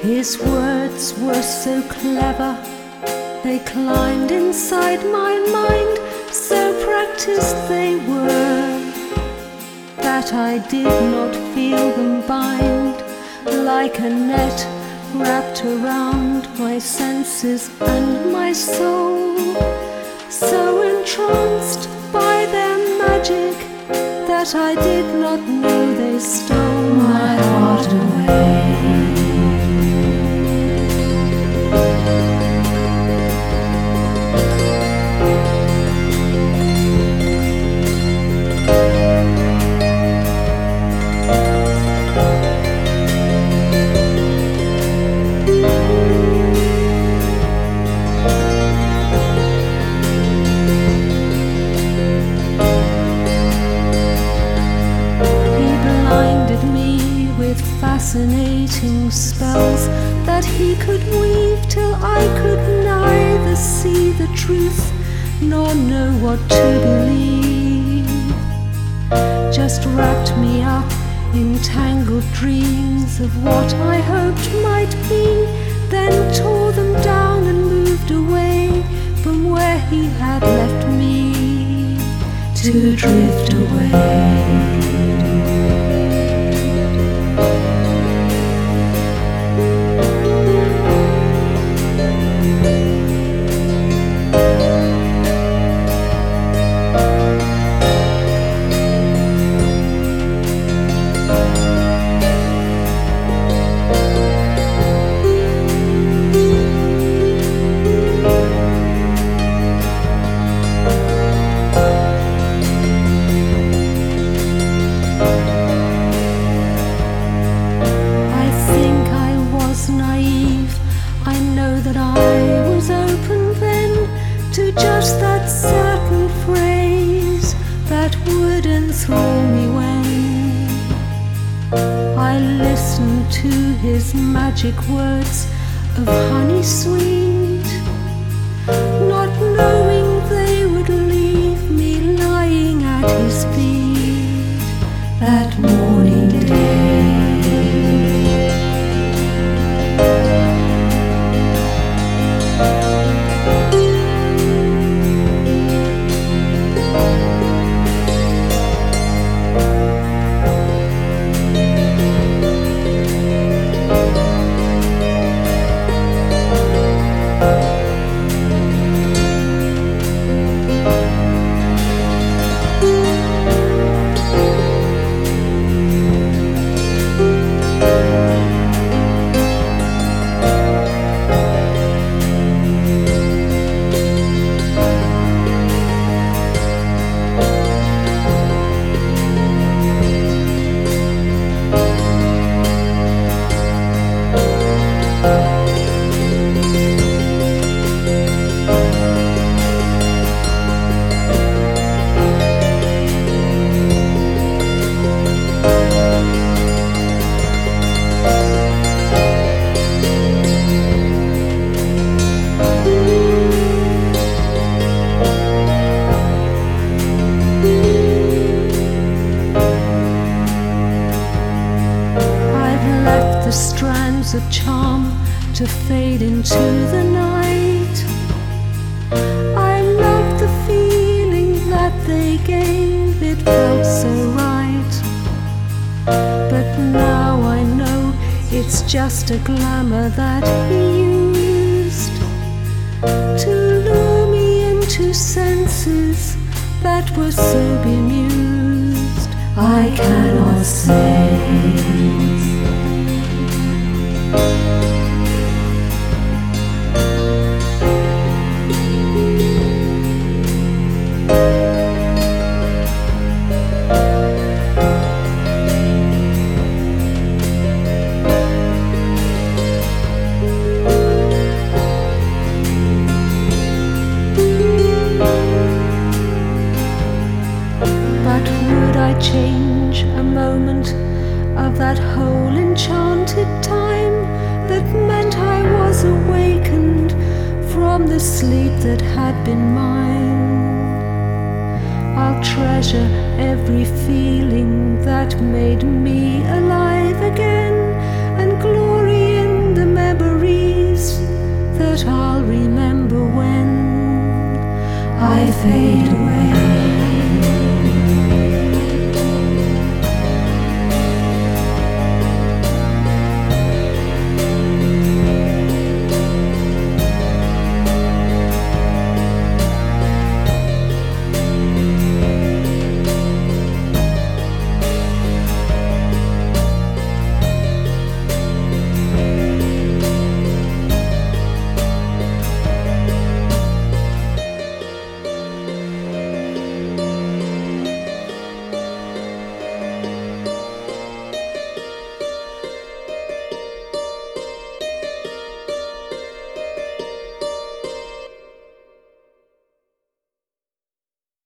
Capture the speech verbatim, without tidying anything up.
His words were so clever, they climbed inside my mind, so practiced they were, that I did not feel them bind, like a net wrapped around my senses and my soul, so entranced by their magic that I did not know they stole my heart away. Fascinating spells that he could weave till I could neither see the truth nor know what to believe. Just wrapped me up in tangled dreams of what I hoped might be, then tore them down and moved away from where he had left me to drift away. Just that certain phrase that would enthrall me when I listened to his magic words of honey sweet, not knowing they would leave me lying at his feet that morning day. Strands of charm to fade into the night. I loved the feeling that they gave, it felt so right. But now I know it's just a glamour that he used to lure me into senses that were so bemused. I cannot say. But would I change a moment of that whole enchanted time that meant I was awakened from the sleep that had been mine? I'll treasure every feeling that made me alive again, and glory in the fade away.